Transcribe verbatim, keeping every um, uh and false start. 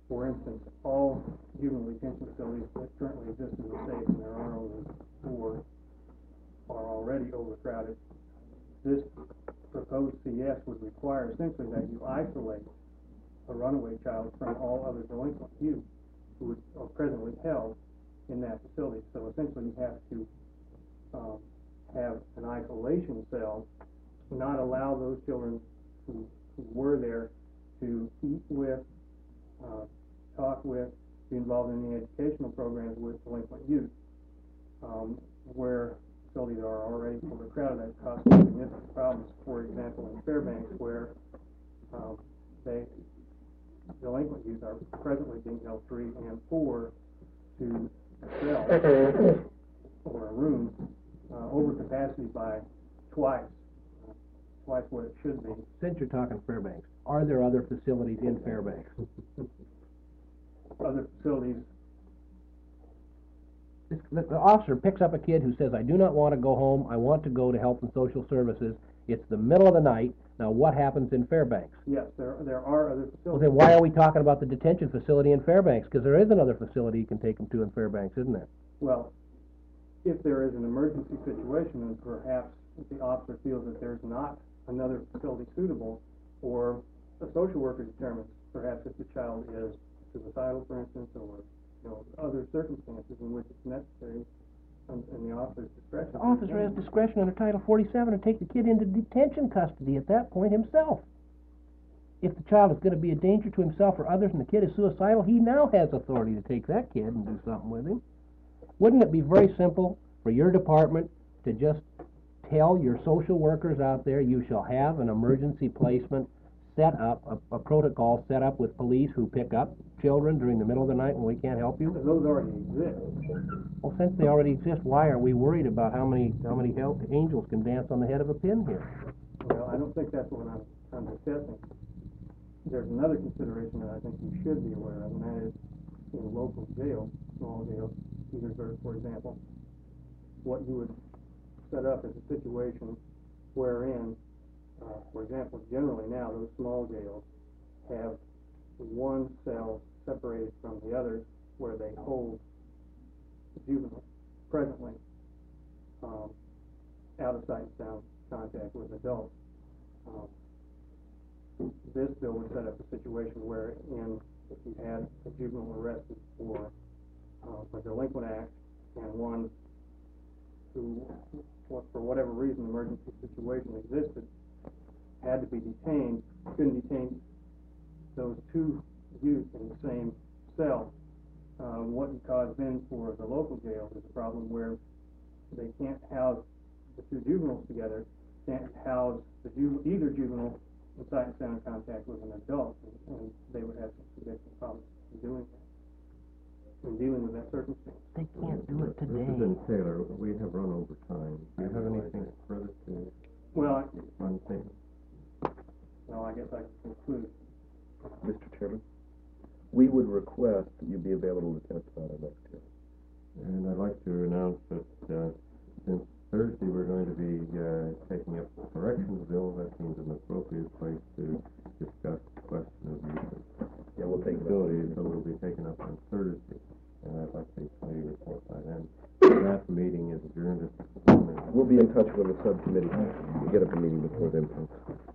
For instance, all juvenile detention facilities that currently exist in the state, and there are only four, are already overcrowded. This proposed C S would require essentially that you isolate a runaway child from all other delinquent youth who are presently held in that facility. So essentially you have to um, have an isolation cell, not allow those children who, who were there to eat with, uh, talk with, be involved in the educational programs with delinquent youth. Um, where facilities are already overcrowded, that causes significant problems. For example, in Fairbanks, where um, they delinquent youth are presently being held three and four to a cell or a room, uh, over capacity by twice, uh, twice what it should be. Since you're talking Fairbanks, are there other facilities in Fairbanks? Other facilities. This, the, the officer picks up a kid who says, I do not want to go home, I want to go to Health and Social Services. It's the middle of the night. Now, what happens in Fairbanks? Yes, there, there are other facilities. Well, then why are we talking about the detention facility in Fairbanks? Because there is another facility you can take them to in Fairbanks, isn't there? Well, if there is an emergency situation, and perhaps if the officer feels that there's not another facility suitable, or a social worker determines, perhaps if the child is suicidal, for instance, or you know, other circumstances in which it's necessary, um, in the officer's discretion. The officer has discretion under Title forty-seven to take the kid into detention custody at that point himself. If the child is going to be a danger to himself or others and the kid is suicidal, he now has authority to take that kid and do something with him. Wouldn't it be very simple for your department to just tell your social workers out there you shall have an emergency placement set up, a, a protocol set up with police who pick up children during the middle of the night when we can't help you? Those already exist. Well, since they already exist, why are we worried about how many how many help angels can dance on the head of a pin here? Well, I don't think that's what I'm, I'm discussing. There's another consideration that I think you should be aware of, and that is in a local jail, small jail, Petersburg, for example, what you would set up is a situation wherein, uh, for example, generally now those small jails have one cell separated from the others where they hold juveniles presently um, out of sight and sound contact with adults. Um, this bill would set up a situation where, in, if you had a juvenile arrested for uh, a delinquent act and one who, for whatever reason, emergency situation existed, had to be detained, couldn't detain those two youth in the same cell. Uh, what it caused then for the local jail is a problem where they can't house the two juveniles together, can't house the ju either juvenile in sight and sound contact with an adult, and, and they would have some significant problems in doing that, in dealing with that circumstance. They can't do it today. Representative Taylor, we have run over time. Do you have anything further to Well, I, run statement? well, I guess I can conclude. Mister Chairman, we would request that you be available to testify at our next hearing. And I'd like to announce that uh, since Thursday we're going to be uh, taking up the corrections bill, that seems an appropriate place to discuss the question of the Yeah, we'll take it up. facilities, so it'll be taken up on Thursday. And I'd like to committee report by then. That meeting is adjourned at this moment. We'll be in touch with the subcommittee to get up a meeting before then, folks.